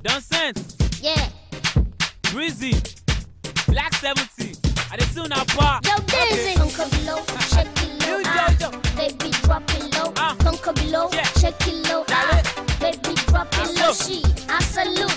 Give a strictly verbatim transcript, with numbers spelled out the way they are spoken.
Don Sense, Yeah. Breezy, Black seventy. I dey see una pa. Yo, dancing. Come below, shake it low. You Ah. Jojo. Baby, drop it low. Ah. Come below, Yeah. shake it low. Dale. Ah. Baby, drop it Ah, low. so. She, I salute.